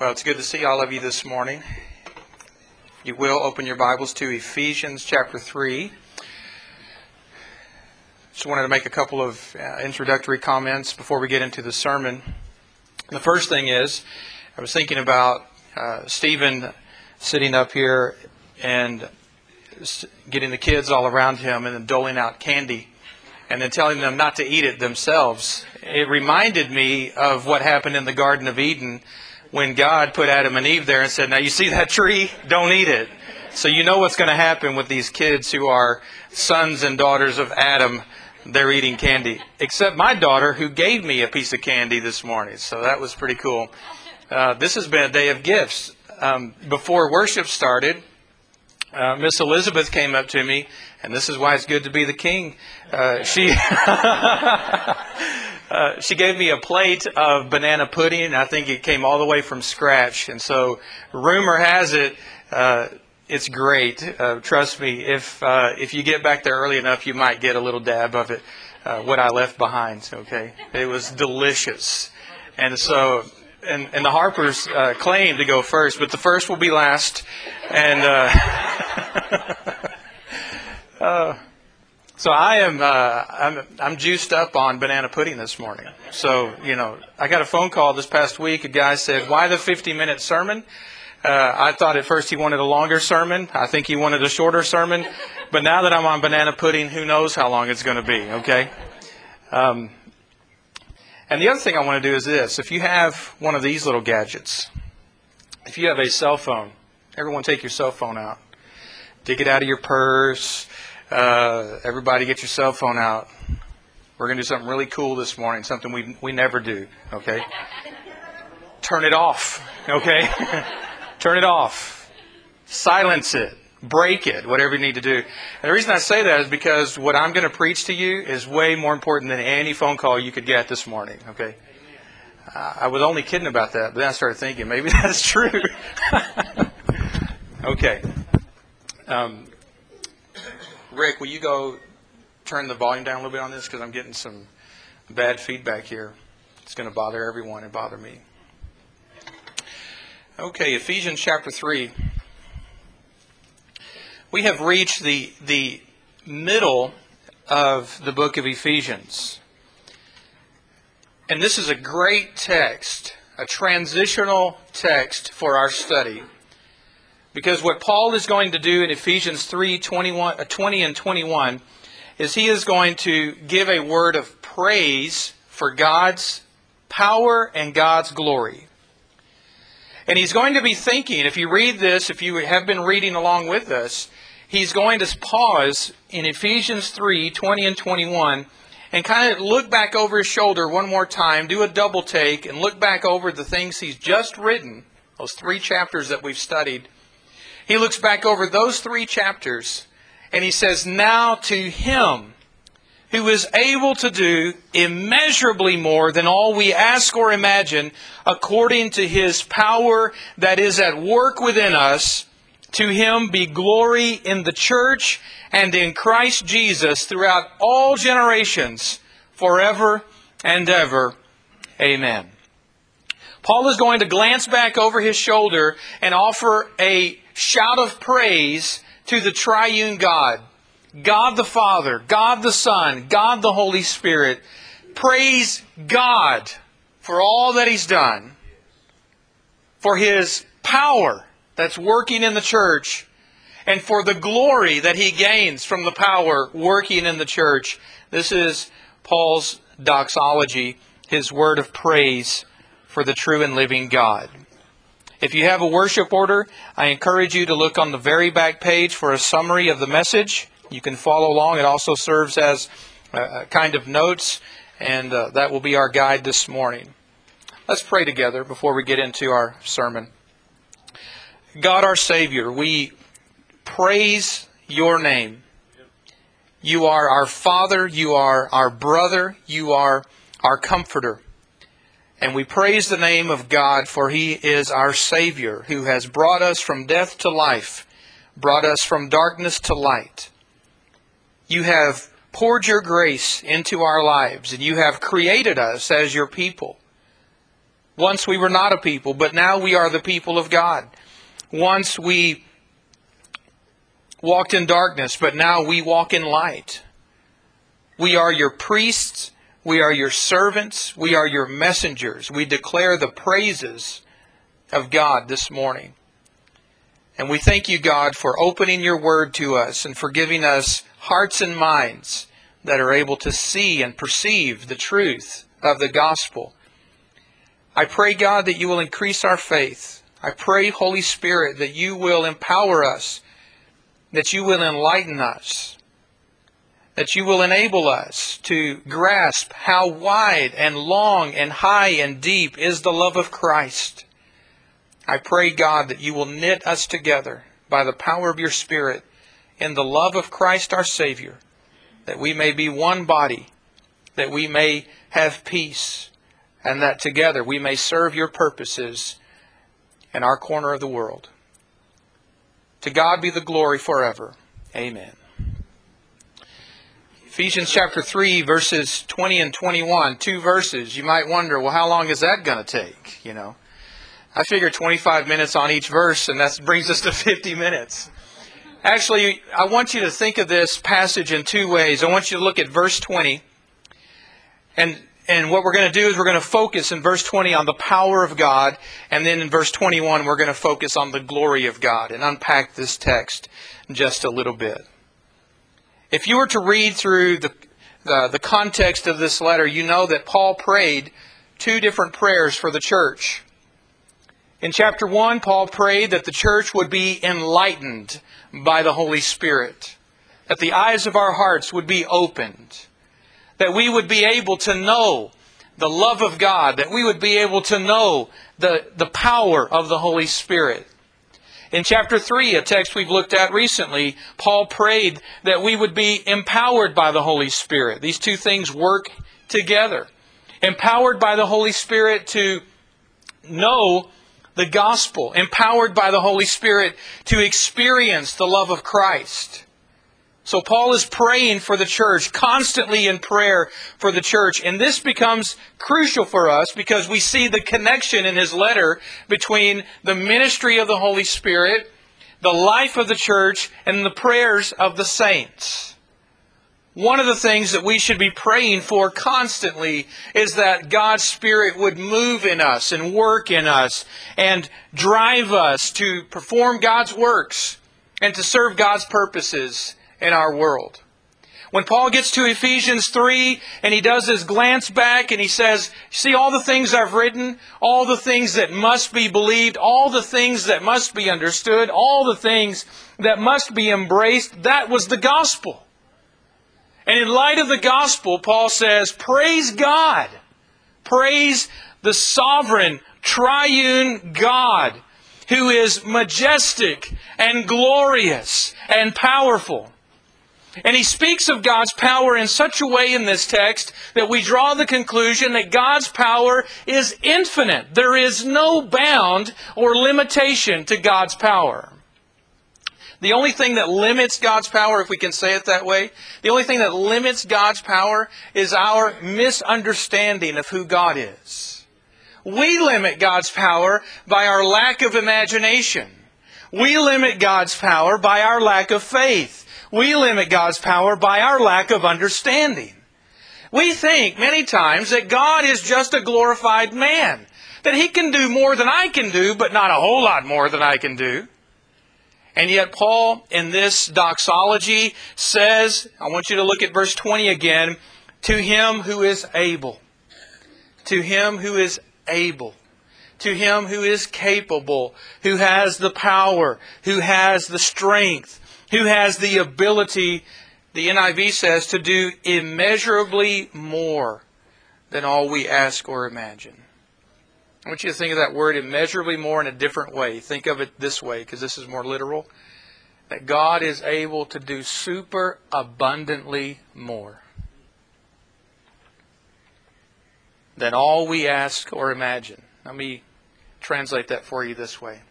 Well, it's good to see all of you this morning. You will open your Bibles to Ephesians chapter 3. Just wanted to make a couple of introductory comments before we get into the sermon. The first thing is, I was thinking about Stephen sitting up here and getting the kids all around him and then doling out candy and then telling them not to eat it themselves. It reminded me of what happened in the Garden of Eden when God put Adam and Eve there and said, now you see that tree? Don't eat it. So you know what's going to happen with these kids who are sons and daughters of Adam. They're eating candy. Except my daughter, who gave me a piece of candy this morning. So that was pretty cool. This has been a day of gifts. Before worship started, Miss Elizabeth came up to me, and this is why it's good to be the king. She gave me a plate of banana pudding, and I think it came all the way from scratch. And so, rumor has it, it's great. Trust me, if you get back there early enough, you might get a little dab of it, what I left behind. Okay, it was delicious. And so, and the Harpers claim to go first, but the first will be last. And so I'm juiced up on banana pudding this morning. So, I got a phone call this past week. A guy said, why the 50-minute sermon? I thought at first he wanted a longer sermon. I think he wanted a shorter sermon. But now that I'm on banana pudding, who knows how long it's going to be, okay? And the other thing I want to do is this. If you have one of these little gadgets, if you have a cell phone, everyone take your cell phone out. Dig it out of your purse. Everybody get your cell phone out. We're going to do something really cool this morning, something we never do, okay? Turn it off, okay? Turn it off. Silence it. Break it, whatever you need to do. And the reason I say that is because what I'm going to preach to you is way more important than any phone call you could get this morning, okay? I was only kidding about that, but then I started thinking, maybe that's true. Okay. Rick, will you go turn the volume down a little bit on this? Because I'm getting some bad feedback here. It's going to bother everyone and bother me. Okay, Ephesians chapter 3. We have reached the middle of the book of Ephesians. And this is a great text, a transitional text for our study. Because what Paul is going to do in Ephesians 3, 20 and 21 is he is going to give a word of praise for God's power and God's glory. And he's going to be thinking, if you read this, if you have been reading along with us, he's going to pause in Ephesians 3, 20 and 21 and kind of look back over his shoulder one more time, do a double take, and look back over the things he's just written, those 3 chapters that we've studied. He looks back over those 3 chapters and he says, now to Him who is able to do immeasurably more than all we ask or imagine, according to His power that is at work within us, to Him be glory in the church and in Christ Jesus throughout all generations, forever and ever. Amen. Paul is going to glance back over his shoulder and offer a shout of praise to the triune God. God the Father, God the Son, God the Holy Spirit. Praise God for all that He's done. For His power that's working in the church. And for the glory that He gains from the power working in the church. This is Paul's doxology, his word of praise for the true and living God. If you have a worship order, I encourage you to look on the very back page for a summary of the message. You can follow along. It also serves as a kind of notes, and that will be our guide this morning. Let's pray together before we get into our sermon. God, our Savior, we praise Your name. You are our Father. You are our brother. You are our comforter. And we praise the name of God, for He is our Savior, who has brought us from death to life, brought us from darkness to light. You have poured Your grace into our lives, and You have created us as Your people. Once we were not a people, but now we are the people of God. Once we walked in darkness, but now we walk in light. We are your priests. We are your servants. We are your messengers. We declare the praises of God this morning. And we thank you, God, for opening your word to us and for giving us hearts and minds that are able to see and perceive the truth of the gospel. I pray, God, that you will increase our faith. I pray, Holy Spirit, that you will empower us, that you will enlighten us, that you will enable us to grasp how wide and long and high and deep is the love of Christ. I pray, God, that you will knit us together by the power of your Spirit in the love of Christ our Savior, that we may be one body, that we may have peace, and that together we may serve your purposes in our corner of the world. To God be the glory forever. Amen. Ephesians chapter 3, verses 20 and 21, 2 verses. You might wonder, well, how long is that going to take? I figure 25 minutes on each verse, and that brings us to 50 minutes. Actually, I want you to think of this passage in two ways. I want you to look at verse 20. And what we're going to do is we're going to focus in verse 20 on the power of God. And then in verse 21, we're going to focus on the glory of God and unpack this text just a little bit. If you were to read through the context of this letter, you know that Paul prayed two different prayers for the church. In chapter 1, Paul prayed that the church would be enlightened by the Holy Spirit, that the eyes of our hearts would be opened, that we would be able to know the love of God, that we would be able to know the power of the Holy Spirit. In chapter 3, a text we've looked at recently, Paul prayed that we would be empowered by the Holy Spirit. These two things work together. Empowered by the Holy Spirit to know the gospel, empowered by the Holy Spirit to experience the love of Christ. So Paul is praying for the church, constantly in prayer for the church. And this becomes crucial for us because we see the connection in his letter between the ministry of the Holy Spirit, the life of the church, and the prayers of the saints. One of the things that we should be praying for constantly is that God's Spirit would move in us and work in us and drive us to perform God's works and to serve God's purposes in our world. When Paul gets to Ephesians 3 and he does his glance back and he says, see all the things I've written, all the things that must be believed, all the things that must be understood, all the things that must be embraced, that was the gospel. And in light of the gospel, Paul says, praise God. Praise the sovereign, triune God who is majestic and glorious and powerful. And he speaks of God's power in such a way in this text that we draw the conclusion that God's power is infinite. There is no bound or limitation to God's power. The only thing that limits God's power, if we can say it that way, the only thing that limits God's power is our misunderstanding of who God is. We limit God's power by our lack of imagination. We limit God's power by our lack of faith. We limit God's power by our lack of understanding. We think many times that God is just a glorified man, that He can do more than I can do, but not a whole lot more than I can do. And yet Paul, in this doxology, says, I want you to look at verse 20 again, to Him who is able. To Him who is able. To Him who is capable, who has the power, who has the strength, who has the ability, the NIV says, to do immeasurably more than all we ask or imagine. I want you to think of that word immeasurably more in a different way. Think of it this way, because this is more literal. That God is able to do super abundantly more than all we ask or imagine. Let me translate that for you this way.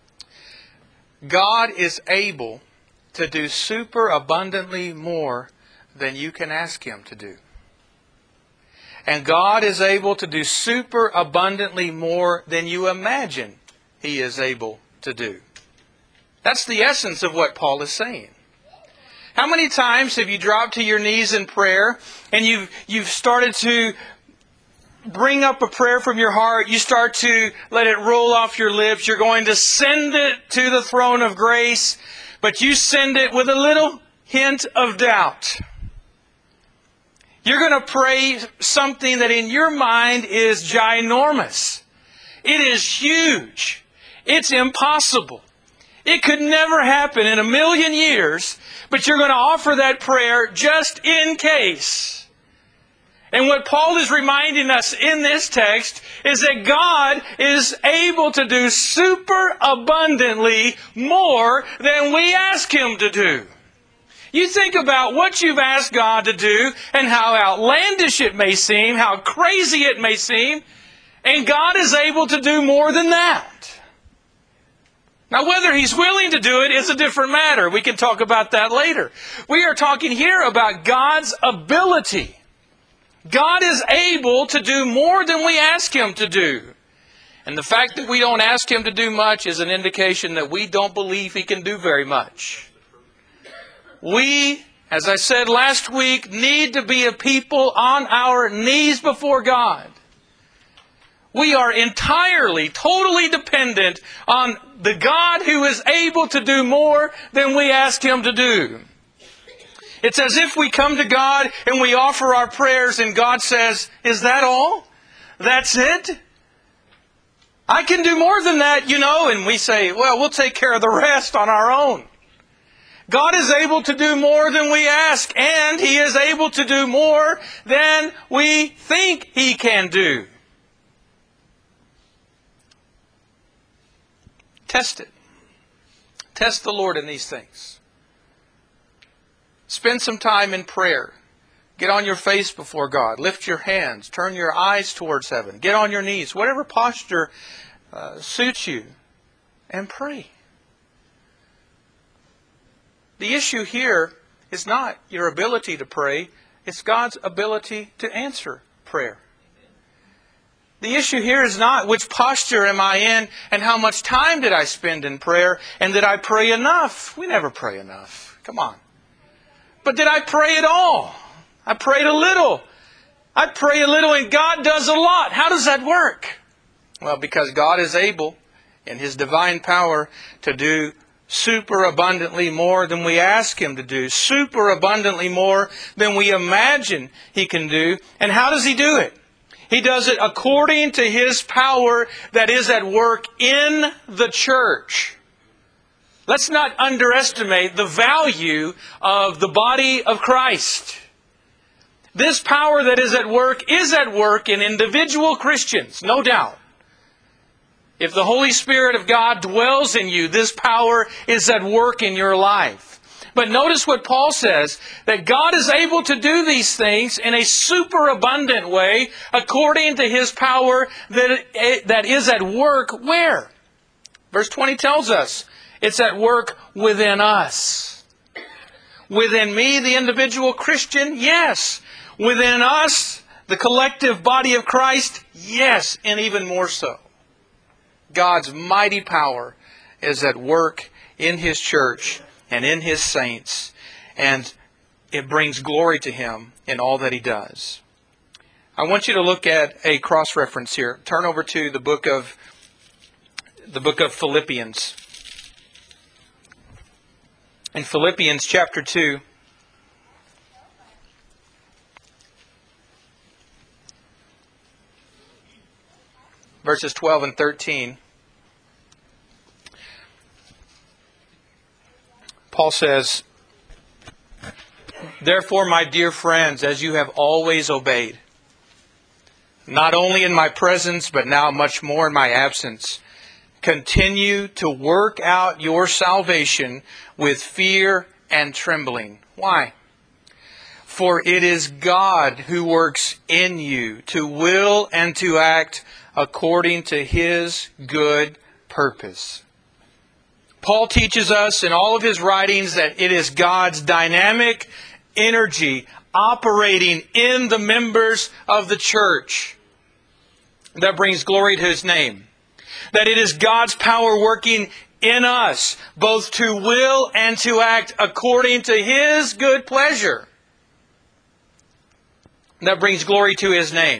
God is able to do super abundantly more than you can ask Him to do. And God is able to do super abundantly more than you imagine He is able to do. That's the essence of what Paul is saying. How many times have you dropped to your knees in prayer and you've started to bring up a prayer from your heart? You start to let it roll off your lips. You're going to send it to the throne of grace, but you send it with a little hint of doubt. You're going to pray something that in your mind is ginormous. It is huge. It's impossible. It could never happen in a million years, but you're going to offer that prayer just in case. And what Paul is reminding us in this text is that God is able to do super abundantly more than we ask Him to do. You think about what you've asked God to do and how outlandish it may seem, how crazy it may seem, and God is able to do more than that. Now, whether He's willing to do it is a different matter. We can talk about that later. We are talking here about God's ability. God is able to do more than we ask Him to do. And the fact that we don't ask Him to do much is an indication that we don't believe He can do very much. We, as I said last week, need to be a people on our knees before God. We are entirely, totally dependent on the God who is able to do more than we ask Him to do. It's as if we come to God and we offer our prayers and God says, "Is that all? That's it? I can do more than that, you know." And we say, "Well, we'll take care of the rest on our own." God is able to do more than we ask, and He is able to do more than we think He can do. Test it. Test the Lord in these things. Spend some time in prayer. Get on your face before God. Lift your hands. Turn your eyes towards heaven. Get on your knees. Whatever posture suits you. And pray. The issue here is not your ability to pray. It's God's ability to answer prayer. The issue here is not which posture am I in and how much time did I spend in prayer and did I pray enough? We never pray enough. Come on. But did I pray at all? I prayed a little. I pray a little and God does a lot. How does that work? Well, because God is able in His divine power to do super abundantly more than we ask Him to do. Super abundantly more than we imagine He can do. And how does He do it? He does it according to His power that is at work in the church. Let's not underestimate the value of the body of Christ. This power that is at work in individual Christians, no doubt. If the Holy Spirit of God dwells in you, this power is at work in your life. But notice what Paul says, that God is able to do these things in a superabundant way according to His power that is at work where? Verse 20 tells us it's at work within us. Within me, the individual Christian, yes. Within us, the collective body of Christ, yes, and even more so. God's mighty power is at work in His church and in His saints, and it brings glory to Him in all that He does. I want you to look at a cross-reference here. Turn over to the book of Philippians. In Philippians chapter 2, verses 12 and 13, Paul says, "Therefore, my dear friends, as you have always obeyed, not only in my presence, but now much more in my absence, continue to work out your salvation with fear and trembling." Why? "For it is God who works in you to will and to act according to His good purpose." Paul teaches us in all of his writings that it is God's dynamic energy operating in the members of the church that brings glory to His name. That it is God's power working in us, both to will and to act according to His good pleasure. That brings glory to His name.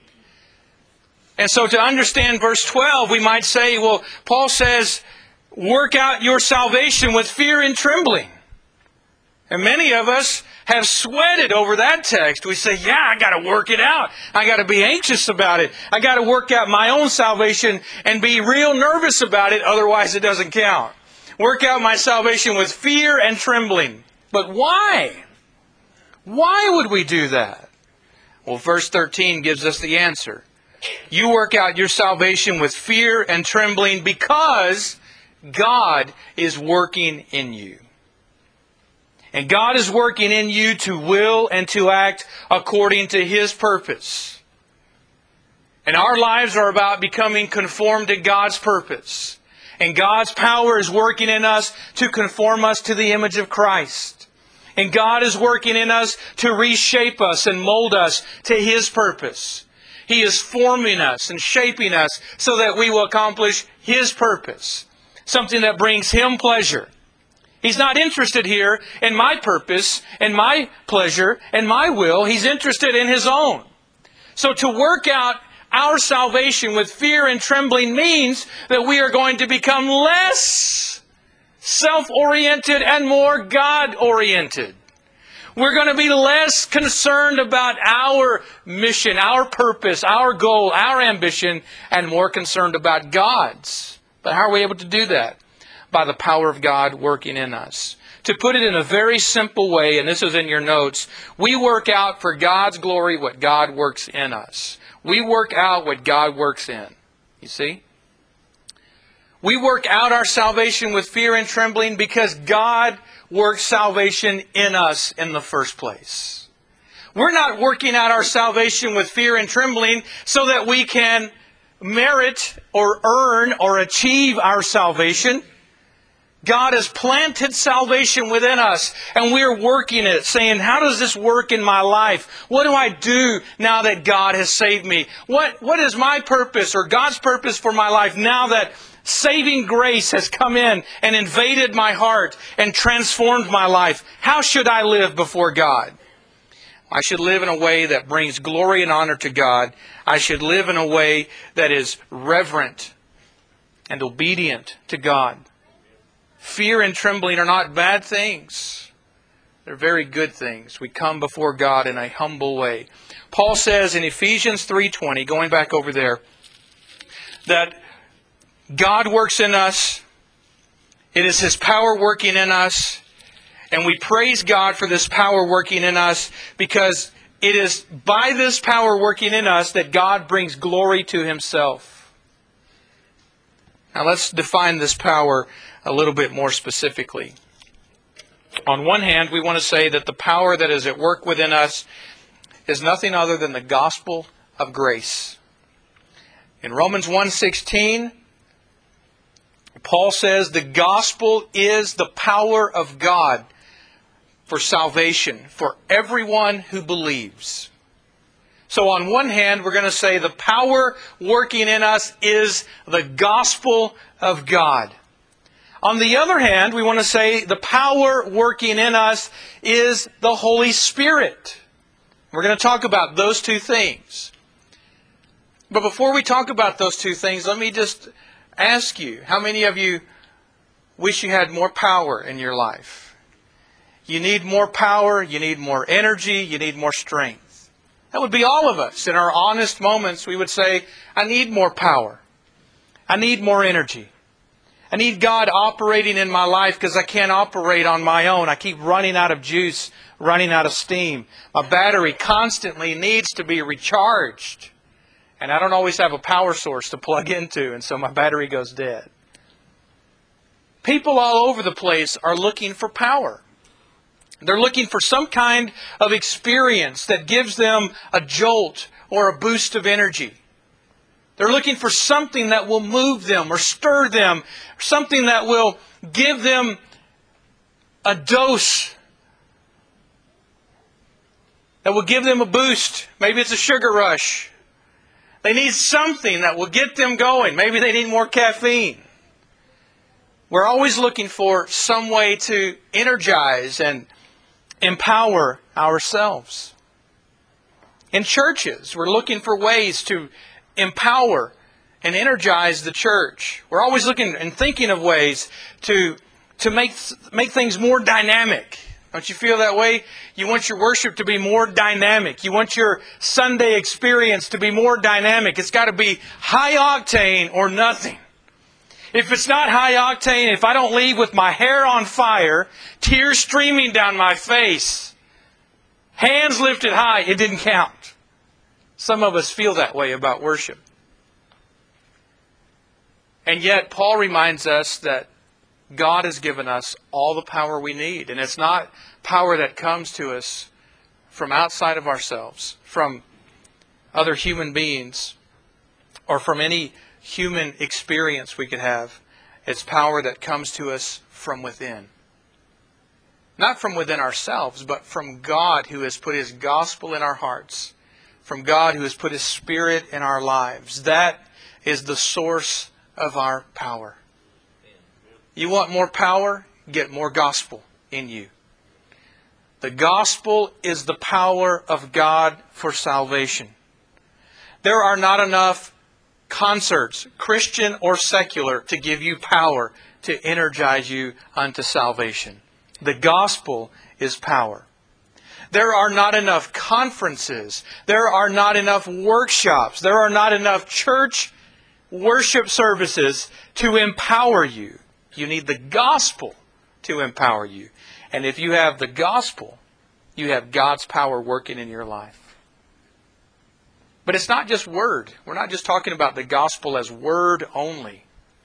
And so to understand verse 12, we might say, well, Paul says, work out your salvation with fear and trembling. And many of us have sweated over that text. We say, yeah, I got to work it out. I got to be anxious about it. I got to work out my own salvation and be real nervous about it. Otherwise, it doesn't count. Work out my salvation with fear and trembling. But why? Why would we do that? Well, verse 13 gives us the answer. You work out your salvation with fear and trembling because God is working in you. And God is working in you to will and to act according to His purpose. And our lives are about becoming conformed to God's purpose. And God's power is working in us to conform us to the image of Christ. And God is working in us to reshape us and mold us to His purpose. He is forming us and shaping us so that we will accomplish His purpose. Something that brings Him pleasure. He's not interested here in my purpose and my pleasure and my will. He's interested in His own. So to work out our salvation with fear and trembling means that we are going to become less self-oriented and more God-oriented. We're going to be less concerned about our mission, our purpose, our goal, our ambition, and more concerned about God's. But how are we able to do that? By the power of God working in us. To put it in a very simple way, and this is in your notes, we work out for God's glory what God works in us. We work out what God works in. You see? We work out our salvation with fear and trembling because God works salvation in us in the first place. We're not working out our salvation with fear and trembling so that we can merit or earn or achieve our salvation. God has planted salvation within us, and we're working it, saying, how does this work in my life? What do I do now that God has saved me? What is my purpose or God's purpose for my life now that saving grace has come in and invaded my heart and transformed my life? How should I live before God? I should live in a way that brings glory and honor to God. I should live in a way that is reverent and obedient to God. Fear and trembling are not bad things. They're very good things. We come before God in a humble way. Paul says in Ephesians 3:20, going back over there, that God works in us. It is His power working in us. And we praise God for this power working in us because it is by this power working in us that God brings glory to Himself. Now let's define this power a little bit more specifically. On one hand, we want to say that the power that is at work within us is nothing other than the gospel of grace. In Romans 1:16, Paul says the gospel is the power of God for salvation for everyone who believes. So on one hand, we're going to say the power working in us is the gospel of God. On the other hand, we want to say the power working in us is the Holy Spirit. We're going to talk about those two things. But before we talk about those two things, let me just ask you, how many of you wish you had more power in your life? You need more power, you need more energy, you need more strength. That would be all of us. In our honest moments, we would say, I need more power. I need more energy. I need God operating in my life because I can't operate on my own. I keep running out of juice, running out of steam. My battery constantly needs to be recharged. And I don't always have a power source to plug into, and so my battery goes dead. People all over the place are looking for power. They're looking for some kind of experience that gives them a jolt or a boost of energy. They're looking for something that will move them or stir them, something that will give them a dose that will give them a boost. Maybe it's a sugar rush. They need something that will get them going. Maybe they need more caffeine. We're always looking for some way to energize and empower ourselves. In churches, we're looking for ways to empower and energize the church. We're always looking and thinking of ways to make things more dynamic. Don't you feel that way? You want your worship to be more dynamic. You want your Sunday experience to be more dynamic. It's got to be high octane or nothing. If it's not high octane, if I don't leave with my hair on fire, tears streaming down my face, hands lifted high, it didn't count. Some of us feel that way about worship. And yet, Paul reminds us that God has given us all the power we need. And it's not power that comes to us from outside of ourselves, from other human beings, or from any human experience we could have. It's power that comes to us from within. Not from within ourselves, but from God who has put His gospel in our hearts. From God who has put His Spirit in our lives. That is the source of our power. You want more power? Get more gospel in you. The gospel is the power of God for salvation. There are not enough concerts, Christian or secular, to give you power to energize you unto salvation. The gospel is power. There are not enough conferences. There are not enough workshops. There are not enough church worship services to empower you. You need the gospel to empower you. And if you have the gospel, you have God's power working in your life. But it's not just word. We're not just talking about the gospel as word only.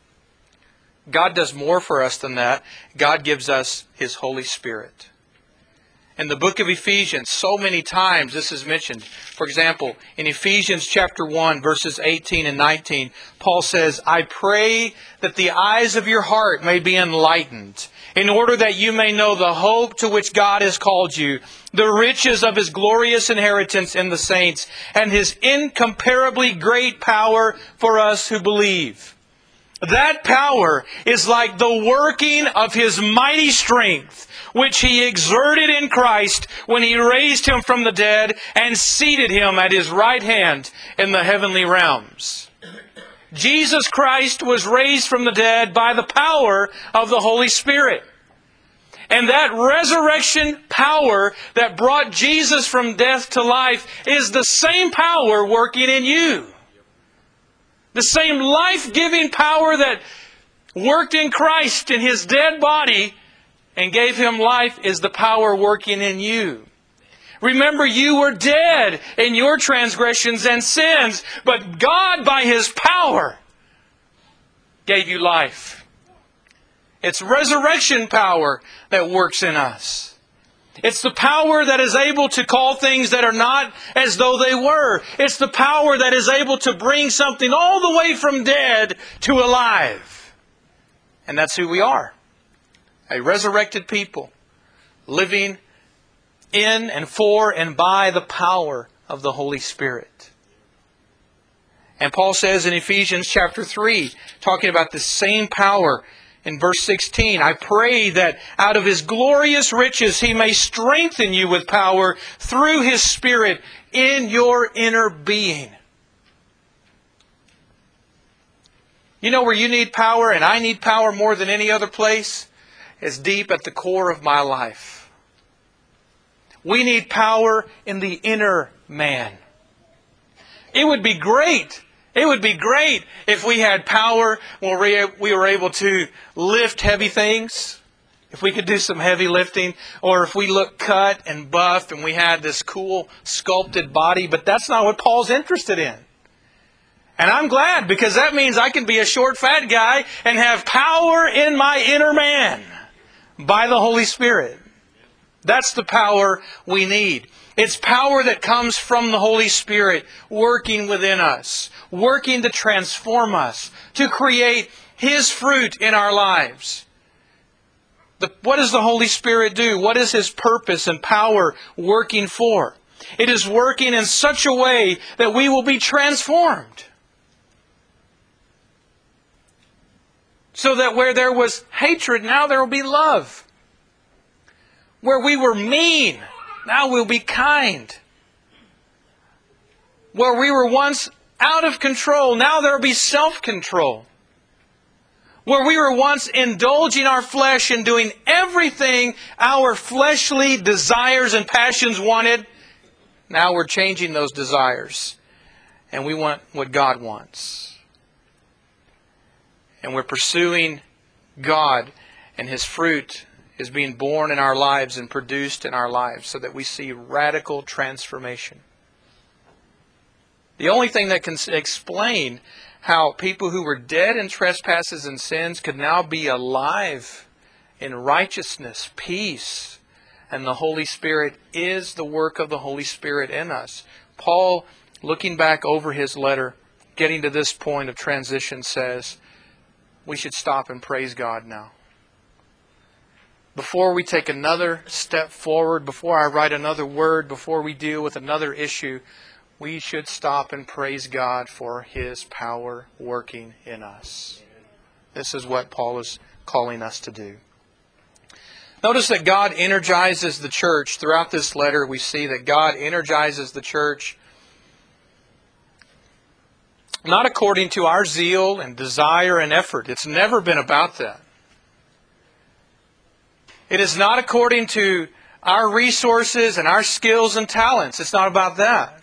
God does more for us than that. God gives us His Holy Spirit. In the book of Ephesians, so many times this is mentioned. For example, in Ephesians chapter 1, verses 18 and 19, Paul says, I pray that the eyes of your heart may be enlightened, in order that you may know the hope to which God has called you, the riches of His glorious inheritance in the saints, and His incomparably great power for us who believe. That power is like the working of His mighty strength, which He exerted in Christ when He raised Him from the dead and seated Him at His right hand in the heavenly realms. Jesus Christ was raised from the dead by the power of the Holy Spirit. And that resurrection power that brought Jesus from death to life is the same power working in you. The same life-giving power that worked in Christ in His dead body and gave Him life is the power working in you. Remember, you were dead in your transgressions and sins, but God, by His power, gave you life. It's resurrection power that works in us. It's the power that is able to call things that are not as though they were. It's the power that is able to bring something all the way from dead to alive. And that's who we are. A resurrected people living in and for and by the power of the Holy Spirit. And Paul says in Ephesians chapter 3, talking about the same power, in verse 16, I pray that out of His glorious riches He may strengthen you with power through His Spirit in your inner being. You know where you need power and I need power more than any other place? It's deep at the core of my life. We need power in the inner man. It would be great. It would be great if we had power where we were able to lift heavy things. If we could do some heavy lifting. Or if we look cut and buff and we had this cool sculpted body. But that's not what Paul's interested in. And I'm glad, because that means I can be a short, fat guy and have power in my inner man by the Holy Spirit. That's the power we need. It's power that comes from the Holy Spirit working within us, working to transform us, to create His fruit in our lives. What does the Holy Spirit do? What is His purpose and power working for? It is working in such a way that we will be transformed. So that where there was hatred, now there will be love. Where we were mean, now we'll be kind. Where we were once out of control, now there will be self-control. Where we were once indulging our flesh and doing everything our fleshly desires and passions wanted, now we're changing those desires. And we want what God wants. And we're pursuing God, and His fruit is being born in our lives and produced in our lives so that we see radical transformation. The only thing that can explain how people who were dead in trespasses and sins could now be alive in righteousness, peace, and the Holy Spirit is the work of the Holy Spirit in us. Paul, looking back over his letter, getting to this point of transition, says, we should stop and praise God now. Before we take another step forward, before I write another word, before we deal with another issue, we should stop and praise God for His power working in us. This is what Paul is calling us to do. Notice that God energizes the church. Throughout this letter, we see that God energizes the church not according to our zeal and desire and effort. It's never been about that. It is not according to our resources and our skills and talents. It's not about that.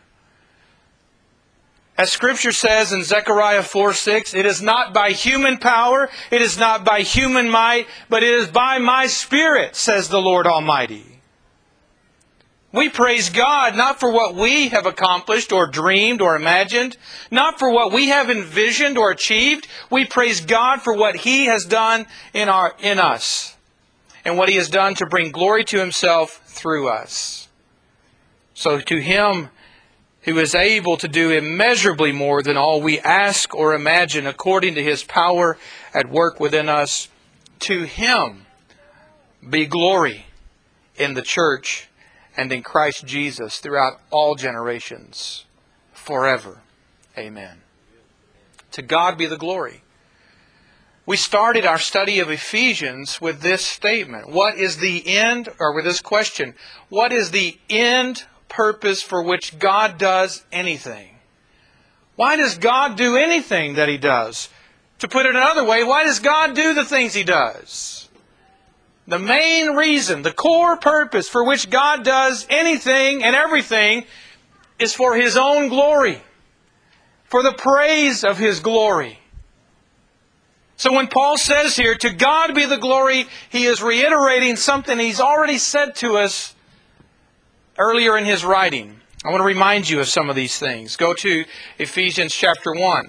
As Scripture says in Zechariah 4:6, it is not by human power, it is not by human might, but it is by my Spirit, says the Lord Almighty. We praise God not for what we have accomplished or dreamed or imagined, not for what we have envisioned or achieved. We praise God for what He has done in us and what He has done to bring glory to Himself through us. So to Him who is able to do immeasurably more than all we ask or imagine according to His power at work within us, to Him be glory in the church and in Christ Jesus throughout all generations, forever. Amen. To God be the glory. We started our study of Ephesians with this statement. What is the end, or with this question, what is the end purpose for which God does anything? Why does God do anything that He does? To put it another way, why does God do the things He does? The main reason, the core purpose for which God does anything and everything is for His own glory, for the praise of His glory. So when Paul says here, to God be the glory, he is reiterating something He's already said to us earlier in his writing. I want to remind you of some of these things. Go to Ephesians chapter 1.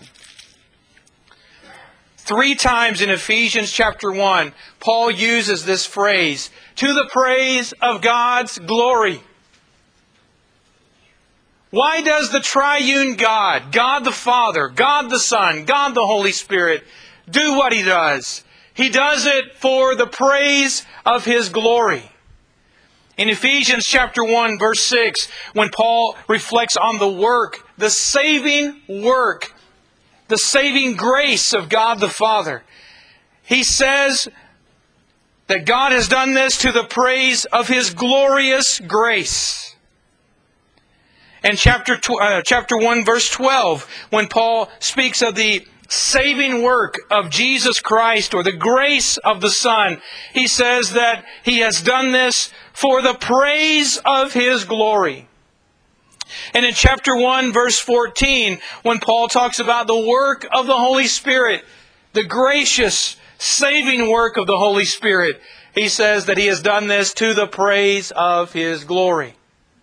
3 times in Ephesians chapter 1, Paul uses this phrase, to the praise of God's glory. Why does the triune God, God the Father, God the Son, God the Holy Spirit, do what He does? He does it for the praise of His glory. In Ephesians chapter 1, verse 6, when Paul reflects on the work, the saving work, the saving grace of God the Father, he says that God has done this to the praise of His glorious grace. And chapter 1, verse 12, when Paul speaks of the saving work of Jesus Christ, or the grace of the Son, he says that He has done this for the praise of His glory. And in chapter 1, verse 14, when Paul talks about the work of the Holy Spirit, the gracious, saving work of the Holy Spirit, he says that He has done this to the praise of His glory.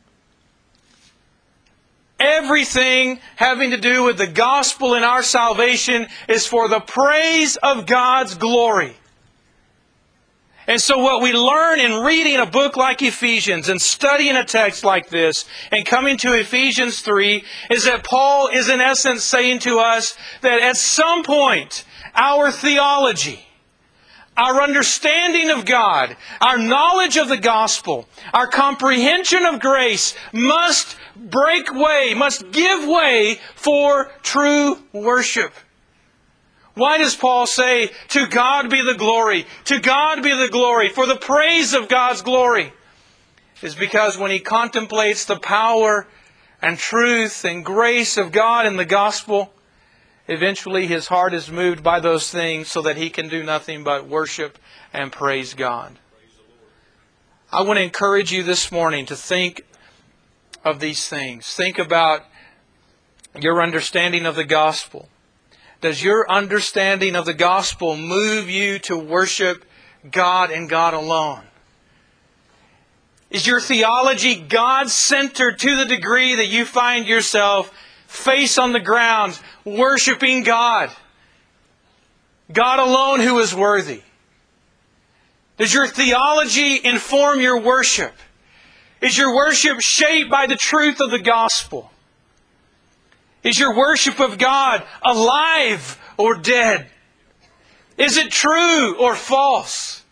Everything having to do with the gospel and our salvation is for the praise of God's glory. And so what we learn in reading a book like Ephesians and studying a text like this and coming to Ephesians 3 is that Paul is in essence saying to us that at some point our theology, our understanding of God, our knowledge of the gospel, our comprehension of grace must give way for true worship. Why does Paul say, "To God be the glory, to God be the glory, for the praise of God's glory"? It's because when he contemplates the power and truth and grace of God in the gospel, eventually his heart is moved by those things so that he can do nothing but worship and praise God. I want to encourage you this morning to think of these things. Think about your understanding of the gospel. Does your understanding of the gospel move you to worship God and God alone? Is your theology God-centered to the degree that you find yourself face on the ground worshiping God? God alone who is worthy. Does your theology inform your worship? Is your worship shaped by the truth of the gospel? Is your worship of God alive or dead? Is it true or false?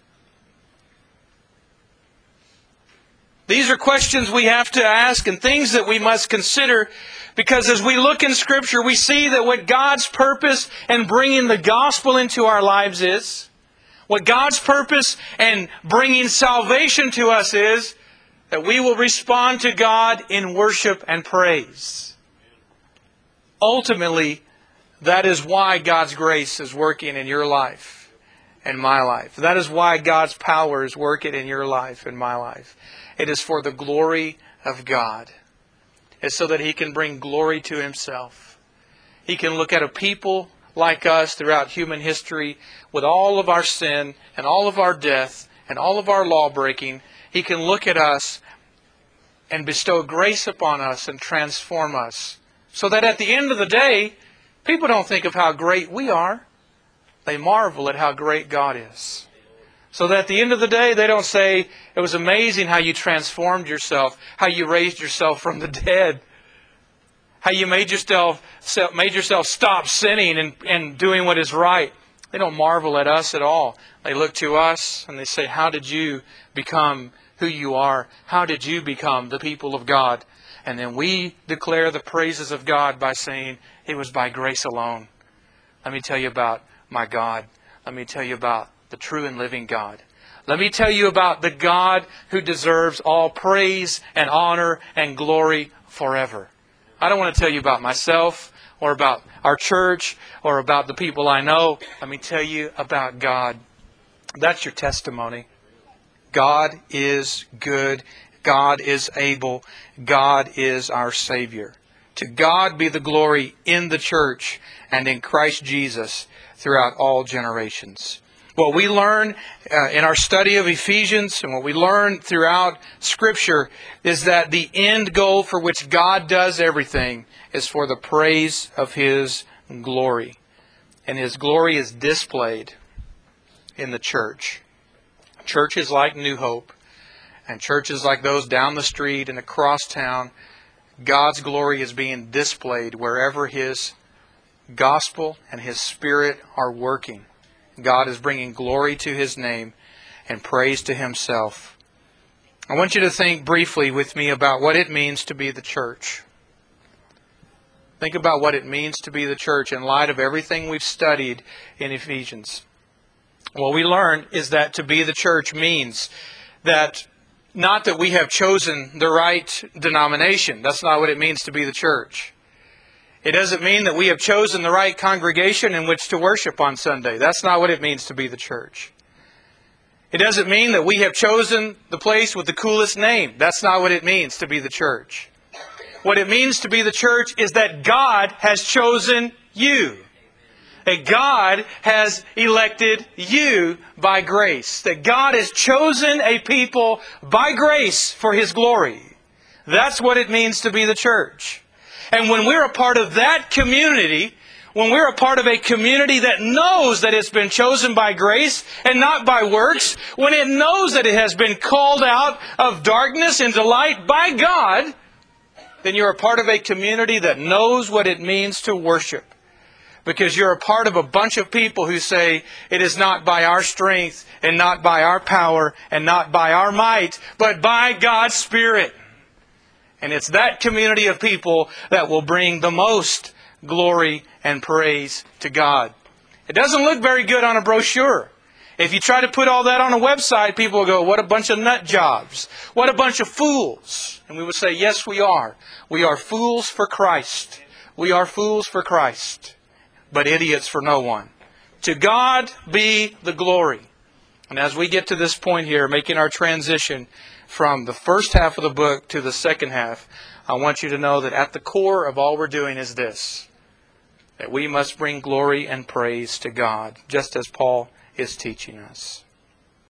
These are questions we have to ask and things that we must consider, because as we look in Scripture, we see that what God's purpose in bringing the gospel into our lives is, what God's purpose in bringing salvation to us is, that we will respond to God in worship and praise. Ultimately, that is why God's grace is working in your life and my life. That is why God's power is working in your life and my life. It is for the glory of God. It's so that He can bring glory to Himself. He can look at a people like us throughout human history with all of our sin and all of our death and all of our law breaking. He can look at us and bestow grace upon us and transform us, so that at the end of the day, people don't think of how great we are. They marvel at how great God is. So that at the end of the day, they don't say, "It was amazing how you transformed yourself, how you raised yourself from the dead, how you made yourself stop sinning and doing what is right." They don't marvel at us at all. They look to us and they say, "How did you become who you are? How did you become the people of God?" And then we declare the praises of God by saying, "It was by grace alone." Let me tell you about my God. Let me tell you about the true and living God. Let me tell you about the God who deserves all praise and honor and glory forever. I don't want to tell you about myself or about our church or about the people I know. Let me tell you about God. That's your testimony. God is good. God is able. God is our Savior. To God be the glory in the church and in Christ Jesus throughout all generations. What we learn in our study of Ephesians and what we learn throughout Scripture is that the end goal for which God does everything is for the praise of His glory. And His glory is displayed in the church. Churches like New Hope and churches like those down the street and across town, God's glory is being displayed wherever His gospel and His Spirit are working. God is bringing glory to His name and praise to Himself. I want you to think briefly with me about what it means to be the church. Think about what it means to be the church in light of everything we've studied in Ephesians. What we learned is that to be the church means that not that we have chosen the right denomination. That's not what it means to be the church. It doesn't mean that we have chosen the right congregation in which to worship on Sunday. That's not what it means to be the church. It doesn't mean that we have chosen the place with the coolest name. That's not what it means to be the church. What it means to be the church is that God has chosen you. That God has elected you by grace. That God has chosen a people by grace for His glory. That's what it means to be the church. And when we're a part of that community, when we're a part of a community that knows that it's been chosen by grace and not by works, when it knows that it has been called out of darkness into light by God, then you're a part of a community that knows what it means to worship. because you're a part of a bunch of people who say it is not by our strength and not by our power and not by our might, but by God's Spirit. And it's that community of people that will bring the most glory and praise to God. It doesn't look very good on a brochure. If you try to put all that on a website, people will go, what a bunch of nut jobs. What a bunch of fools. And we will say, yes, we are. We are fools for Christ. We are fools for Christ, but idiots for no one. To God be the glory. And as we get to this point here, making our transition from the first half of the book to the second half, I want you to know that at the core of all we're doing is this, that we must bring glory and praise to God, just as Paul is teaching us.